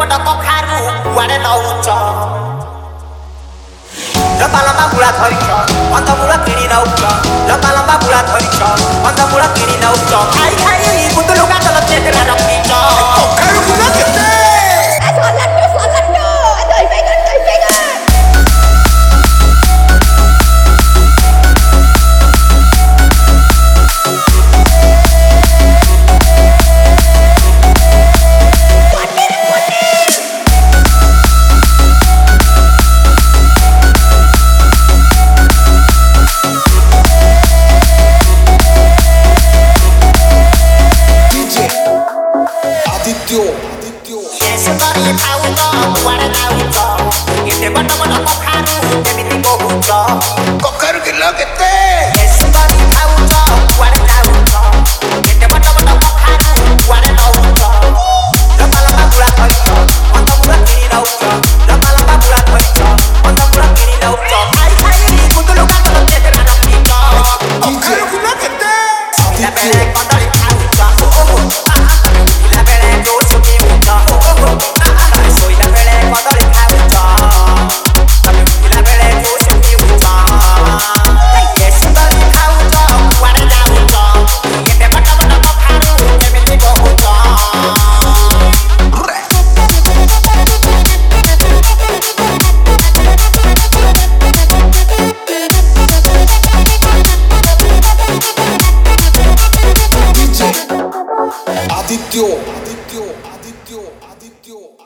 ବଡ କଖାରୁ କୁଆଡେ ନଉଛ ଲମ୍ବା ଲମ୍ବା ବୁଳା ଧରିଛ କନ୍ଦମୂଳ କିଣି ନଉଛ ଲମ୍ବା ଲମ୍ବା ବୁଳା ଧରିଛ କନ୍ଦମୂଳ କିଣି ନଉଛ ଖାଇ ଖାଇ ବୁଦୁ ଲୁଗା ତଲ ଚେତେରା ରଖିଛ କଖାରୁ କିଲୋ କେତେ कखर किलो केते Adityo